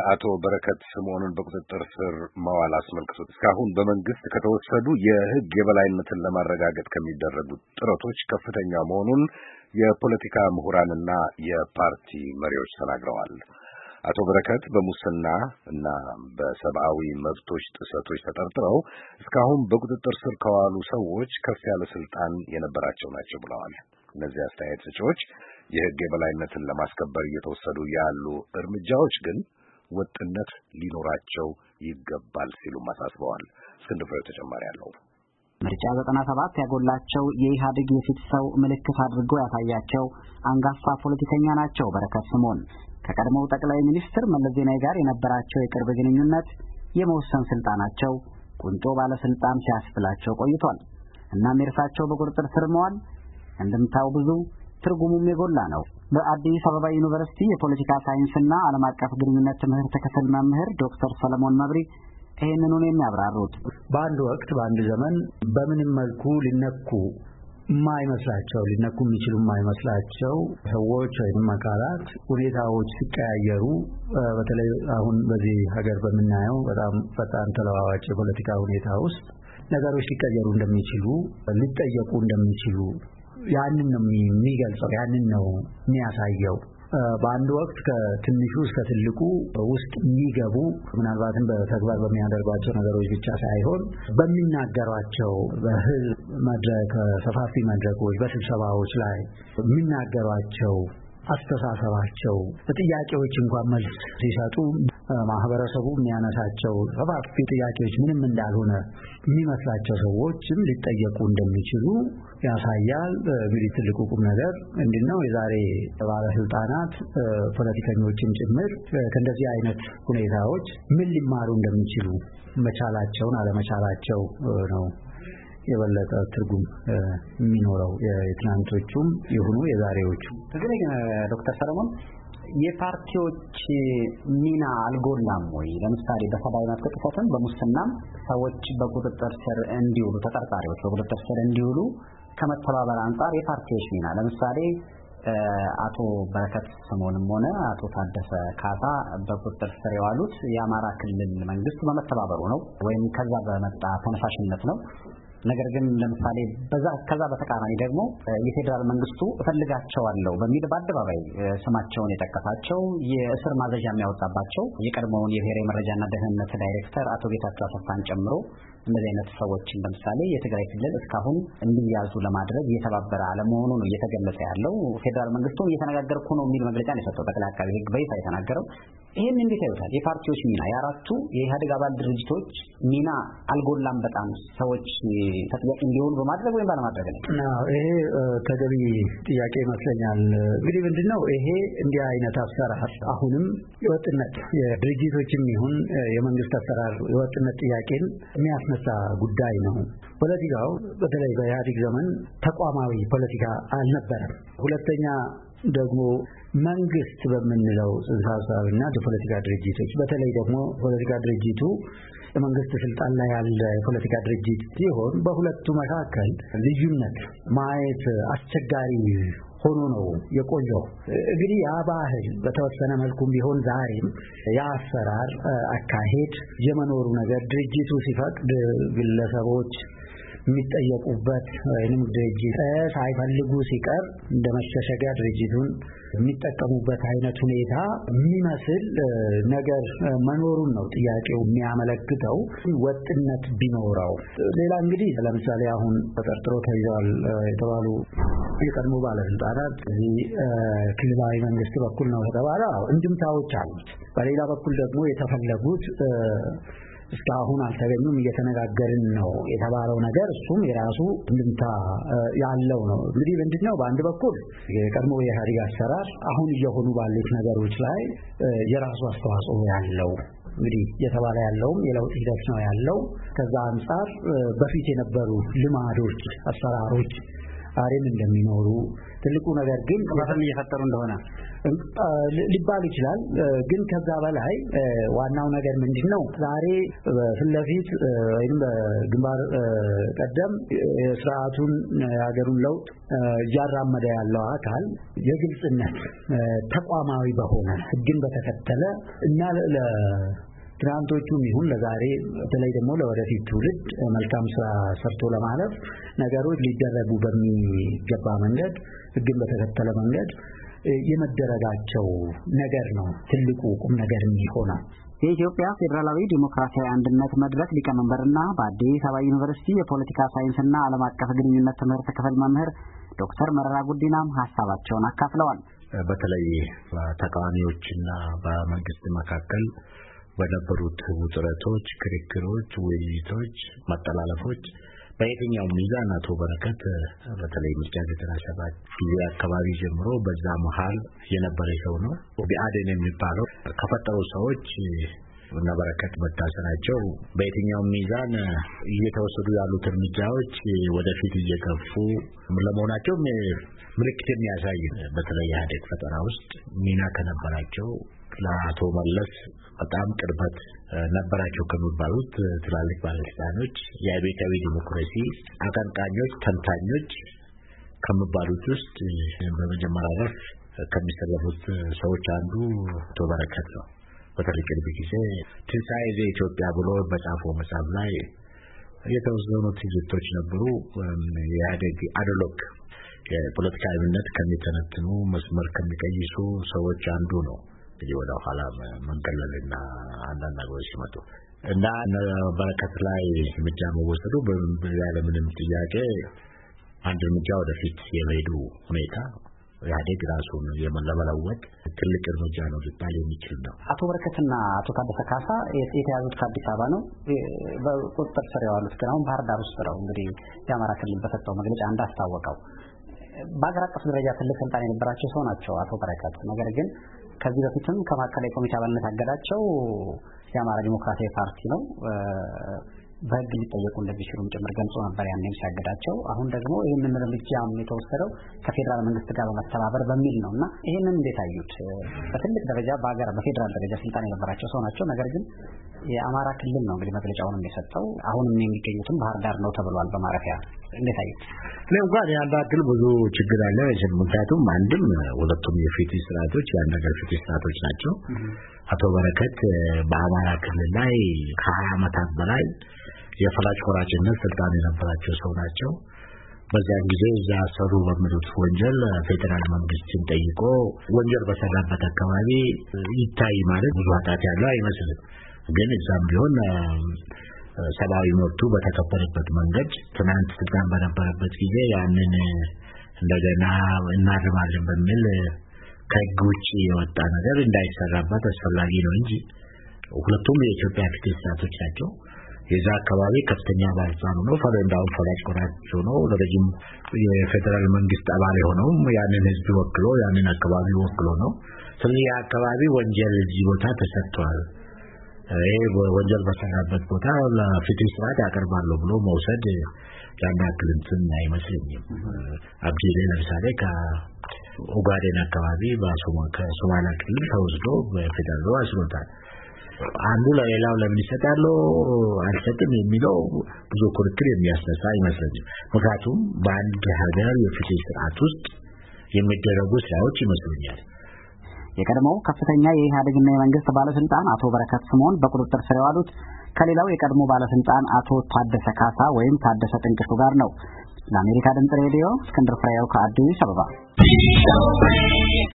አቶ በረከት ስምዖንን በቁጥጥር ስር መዋል አስመልክቶ እስካሁን በመንግስት ከተወሰዱ የሕግ የበላይነትን ለማረጋገጥ ከሚደረጉ ጥረቶች ከፍተኛ መሆኑን የፖለቲካ ምሁራንና የፓርቲ መሪዎች ተናግረዋል። አቶ በረከት በሙስና እና በሰብአዊ መብቶች ጥሰቶች ተጠርጥረው እስካሁን በቁጥጥር ስር ከዋሉ ሰዎች ከፍ ያለ ስልጣን የነበራቸው ናቸው ብለዋል። እነዚህ አስተያየት ሰጪዎች የሕግ የበላይነትን ለማስከበር እየተወሰዱ ያሉ እርምጃዎች ግን ወጥነት ሊኖራቸው ይገባል ሲሉም አሳስበዋል። እስክንድር ተጨማሪ አለው። ምርጫ 97 ያጎላቸው የኢህአዴግ የፊት ሰው ምልክት አድርጎ ያሳያቸው አንጋፋ ፖለቲከኛ ናቸው በረከት ስምዖን። ከቀድሞው ጠቅላይ ሚኒስትር መለስ ዜናዊ ጋር የነበራቸው የቅርብ ግንኙነት የመወሰን ስልጣናቸው ቁንጮ ባለስልጣን ሲያስብላቸው ቆይቷል። እናም የእርሳቸው በቁጥጥር ስር መዋል እንደምታው ብዙ ትርጉሙም የጎላ ነው። በአዲስ አበባ ዩኒቨርሲቲ የፖለቲካ ሳይንስና ዓለም አቀፍ ግንኙነት ትምህርት ክፍል መምህር ዶክተር ሰለሞን መብሪ ይህንኑ ነው የሚያብራሩት። በአንድ ወቅት በአንድ ዘመን በምንም መልኩ ሊነኩ የሚችሉ የማይመስላቸው ሰዎች ወይም አካላት ሁኔታዎች ሲቀያየሩ በተለይ አሁን በዚህ ሀገር በምናየው በጣም ፈጣን ተለዋዋጭ የፖለቲካ ሁኔታ ውስጥ ነገሮች ሊቀየሩ እንደሚችሉ ሊጠየቁ እንደሚችሉ ያንን ነው የሚገልጸው፣ ያንን ነው የሚያሳየው። በአንድ ወቅት ከትንሹ እስከ ትልቁ ውስጥ የሚገቡ ምናልባትም በተግባር በሚያደርጓቸው ነገሮች ብቻ ሳይሆን በሚናገሯቸው በህዝብ መድረክ፣ ሰፋፊ መድረኮች፣ በስብሰባዎች ላይ የሚናገሯቸው አስተሳሰባቸው ጥያቄዎች እንኳን መልስ ሲሰጡ ማህበረሰቡ የሚያነሳቸው ሰፋፊ ጥያቄዎች ምንም እንዳልሆነ የሚመስላቸው ሰዎችም ሊጠየቁ እንደሚችሉ ያሳያል። እንግዲህ ትልቁ ቁም ነገር ምንድነው? የዛሬ ባለስልጣናት ፖለቲከኞችም ጭምር ከእንደዚህ አይነት ሁኔታዎች ምን ሊማሩ እንደሚችሉ መቻላቸውን አለመቻላቸው ነው የበለጠ ትርጉም የሚኖረው የትናንቶቹም ይሁኑ የዛሬዎቹ። ስለዚህ ዶክተር ሰለሞን የፓርቲዎች ሚና አልጎላም ወይ? ለምሳሌ በሰብአዊ መብት ጥሰትም በሙስናም ሰዎች በቁጥጥር ስር እንዲውሉ ተጠርጣሪዎች በቁጥጥር ስር እንዲውሉ ከመተባበር አንጻር የፓርቲዎች ሚና ለምሳሌ አቶ በረከት ስምዖንም ሆነ አቶ ታደሰ ካሳ በቁጥጥር ስር የዋሉት የአማራ ክልል መንግስት በመተባበሩ ነው ወይም ከዛ በመጣ ተነሳሽነት ነው። ነገር ግን ለምሳሌ ከዛ በተቃራኒ ደግሞ የፌደራል መንግስቱ እፈልጋቸዋለሁ በሚል በአደባባይ ስማቸውን የጠቀሳቸው የእስር ማዘዣ የሚያወጣባቸው የቀድሞውን የብሔራዊ መረጃና ደህንነት ዳይሬክተር አቶ ጌታቸው አሰፋን ጨምሮ እንደዚህ አይነት ሰዎችን ለምሳሌ የትግራይ ክልል እስካሁን እንዲያዙ ለማድረግ እየተባበረ አለመሆኑ ነው እየተገለጸ ያለው። ፌደራል መንግስቱ እየተነጋገርኩ ነው የሚል መግለጫ ነው የሰጠው ጠቅላይ አቃቤ ሕግ በይፋ የተናገረው። ይሄን እንዴት ያዩታል? የፓርቲዎች ሚና የአራቱ የኢህአዴግ አባል ድርጅቶች ሚና አልጎላም በጣም ሰዎች ተጠያቂ እንዲሆኑ በማድረግ ወይም ባለማድረግ ነው? ይሄ ተገቢ ጥያቄ ይመስለኛል። እንግዲህ ምንድነው ይሄ እንዲህ አይነት አሰራር አሁንም የወጥነት የድርጅቶችም ይሁን የመንግስት አሰራር የወጥነት ጥያቄን የሚያስነሳ ጉዳይ ነው። ፖለቲካው በተለይ በኢህአዴግ ዘመን ተቋማዊ ፖለቲካ አልነበረም። ሁለተኛ ደግሞ መንግስት በምንለው ጽንሰ ሀሳብና የፖለቲካ ድርጅቶች በተለይ ደግሞ ፖለቲካ ድርጅቱ የመንግስት ስልጣን ላይ ያለ የፖለቲካ ድርጅት ሲሆን በሁለቱ መካከል ልዩነት ማየት አስቸጋሪ ሆኖ ነው የቆየው። እንግዲህ ያ ባህል በተወሰነ መልኩም ቢሆን ዛሬም ያ አሰራር አካሄድ የመኖሩ ነገር ድርጅቱ ሲፈቅድ ግለሰቦች የሚጠየቁበት ወይንም ድርጅት ሳይፈልጉ ሲቀር እንደ መሸሸጊያ ድርጅቱን የሚጠቀሙበት አይነት ሁኔታ የሚመስል ነገር መኖሩን ነው ጥያቄው የሚያመለክተው። ወጥነት ቢኖረው ሌላ እንግዲህ ለምሳሌ አሁን ተጠርጥሮ ተይዘዋል የተባሉ የቀድሞ ባለስልጣናት ክልላዊ መንግስት በኩል ነው የተባለ እንድምታዎች አሉት። በሌላ በኩል ደግሞ የተፈለጉት እስካሁን አልተገኙም እየተነጋገርን ነው የተባለው ነገር እሱም የራሱ እንድምታ ያለው ነው። እንግዲህ ምንድነው በአንድ በኩል የቀድሞ የኢህአዴግ አሰራር አሁን እየሆኑ ባሉት ነገሮች ላይ የራሱ አስተዋጽኦ ያለው እንግዲህ የተባለ ያለውም የለውጥ ሂደት ነው ያለው። ከዛ አንፃር በፊት የነበሩ ልማዶች፣ አሰራሮች አሬም እንደሚኖሩ ትልቁ ነገር ግን ማፈን እየፈጠሩ እንደሆነ ሊባል ይችላል። ግን ከዛ በላይ ዋናው ነገር ምንድነው ዛሬ ፊት ለፊት ወይም በግንባር ቀደም የሥርዓቱን የሀገሩን ለውጥ እያራመደ ያለው አካል የግልጽነት ተቋማዊ በሆነ ሕግን በተከተለ እና ትናንቶቹም ይሁን ለዛሬ በተለይ ደግሞ ለወደፊት ትውልድ መልካም ስራ ሰርቶ ለማለፍ ነገሮች ሊደረጉ በሚገባ መንገድ ሕግን በተከተለ መንገድ የመደረጋቸው ነገር ነው ትልቁ ቁም ነገር የሚሆነው። የኢትዮጵያ ፌዴራላዊ ዲሞክራሲያዊ አንድነት መድረክ ሊቀመንበርና በአዲስ አበባ ዩኒቨርሲቲ የፖለቲካ ሳይንስና ዓለም አቀፍ ግንኙነት ትምህርት ክፍል መምህር ዶክተር መረራ ጉዲናም ሀሳባቸውን አካፍለዋል። በተለይ በተቃዋሚዎችና በመንግስት መካከል በነበሩት ውጥረቶች፣ ክርክሮች፣ ውይይቶች፣ መጠላለፎች በየትኛው ሚዛን አቶ በረከት በተለይ ምርጫ 97 ጊዜ አካባቢ ጀምሮ በዛ መሃል የነበረ ሰው ነው። ቢአዴን የሚባለው ከፈጠሩ ሰዎች እና በረከት መታሰራቸው በየትኛው ሚዛን እየተወሰዱ ያሉት እርምጃዎች ወደፊት እየገፉ ለመሆናቸው ምልክት የሚያሳይ በተለይ ኢህአዴግ ፈጠራ ውስጥ ሚና ከነበራቸው ለአቶ መለስ በጣም ቅርበት ነበራቸው ከሚባሉት ትላልቅ ባለስልጣኖች የአብዮታዊ ዲሞክራሲ አቀንቃኞች፣ ተንታኞች ከሚባሉት ውስጥ በመጀመሪያ ረድፍ ከሚሰለፉት ሰዎች አንዱ አቶ በረከት ነው። በተለይ ቅርብ ጊዜ ትንሣኤ ዘኢትዮጵያ ብሎ በጻፈው መጽሐፍ ላይ የተወሰኑ ትዝብቶች ነበሩ። የኢህአዴግ አድሎክ የፖለቲካ እምነት ከሚተነትኑ መስመር ከሚቀይሱ ሰዎች አንዱ ነው። እንግዲህ ወደ ኋላ መንገለልና አንዳንድ ነገሮች ሲመጡ እና በረከት ላይ እርምጃ መወሰዱ ያለምንም ጥያቄ አንድ እርምጃ ወደፊት የመሄዱ ሁኔታ ኢህአዴግ ራሱን ለመለወጥ ትልቅ እርምጃ ነው ሊባል የሚችል ነው። አቶ በረከትና አቶ ታደሰ ካሳ የተያዙት ከአዲስ አበባ ነው። በቁጥጥር ስር የዋሉት ግን አሁን ባህር ዳር ውስጥ ነው። እንግዲህ የአማራ ክልል በሰጠው መግለጫ እንዳስታወቀው በአገር አቀፍ ደረጃ ትልቅ ስልጣን የነበራቸው ሰው ናቸው አቶ በረከት። ነገር ግን ከዚህ በፊትም ከማዕከላዊ ኮሚቴ አባልነት ያገዳቸው የአማራ ዲሞክራሲያዊ ፓርቲ ነው። በሕግ ሊጠየቁ እንደሚችሉም ጭምር ገልጾ ነበር ያኔም ሲያገዳቸው። አሁን ደግሞ ይህንን እርምጃም የተወሰደው ከፌዴራል መንግስት ጋር በመተባበር በሚል ነው እና ይህንን እንዴት አዩት? በትልቅ ደረጃ በፌዴራል ደረጃ ስልጣን የነበራቸው ሰው ናቸው። ነገር ግን የአማራ ክልል ነው እንግዲህ መግለጫውንም የሰጠው። አሁንም የሚገኙትም ባህር ዳር ነው ተብሏል በማረፊያ። እንዴት አዩት? ለምሳሌ ያን ያክል ብዙ ችግር አለ። ምክንያቱም አንድም ሁለቱም የፍትህ ስርዓቶች የአንድ ሀገር ፍትህ ስርዓቶች ናቸው። አቶ በረከት በአማራ ክልል ላይ ከ20 ዓመታት በላይ የፈላጭ ቆራጭነት ስልጣን የነበራቸው ሰው ናቸው። በዛን ጊዜ እዛ ሰሩ በሚሉት ወንጀል ፌዴራል መንግስትን ጠይቆ ወንጀል በሰራበት አካባቢ ይታይ ማለት ብዙ ኃጢአት ያለው አይመስልም። ግን እዛም ቢሆን ሰብአዊ መብቱ በተከበረበት መንገድ ትናንት ስልጣን በነበረበት ጊዜ ያንን እንደገና እናርማለን በሚል ከህግ ውጭ የወጣ ነገር እንዳይሰራበት አስፈላጊ ነው እንጂ ሁለቱም የኢትዮጵያ ፍትህ ስርዓቶች ናቸው። የዛ አካባቢ ከፍተኛ ባለስልጣን ሆኖ ፈረንዳውን ፈላጭ ቆራጭ ሆኖ ለረጅም የፌዴራል መንግስት አባል ሆነው ያንን ህዝብ ወክሎ ያንን አካባቢ ወክሎ ነው። ስለዚህ ያ አካባቢ ወንጀል እዚህ ቦታ ተሰርቷል፣ ይሄ ወንጀል በሰራበት ቦታ ለፍትህ ስርዓት ያቀርባለሁ ብሎ መውሰድ ያን ያክል እንትን አይመስለኝም። አብዲሌ ለምሳሌ ከኦጋዴን አካባቢ ከሶማሊያ ክልል ተወስዶ በፌዴራል አስሮታል። አንዱ ለሌላው ለምን ይሰጣሉ አልሰጥም የሚለው ብዙ ክርክር የሚያስነሳ አይመስለኝም። ምክንያቱም በአንድ ሀገር የፍትህ ስርዓት ውስጥ የሚደረጉ ስራዎች ይመስሉኛል። የቀድሞው ከፍተኛ የኢህአዴግና የመንግስት ባለስልጣን አቶ በረከት ስምኦን በቁጥጥር ስር የዋሉት ከሌላው የቀድሞ ባለስልጣን አቶ ታደሰ ካሳ ወይም ታደሰ ጥንቅሹ ጋር ነው። ለአሜሪካ ድምጽ ሬዲዮ እስክንድር ፍሬው ከአዲስ አበባ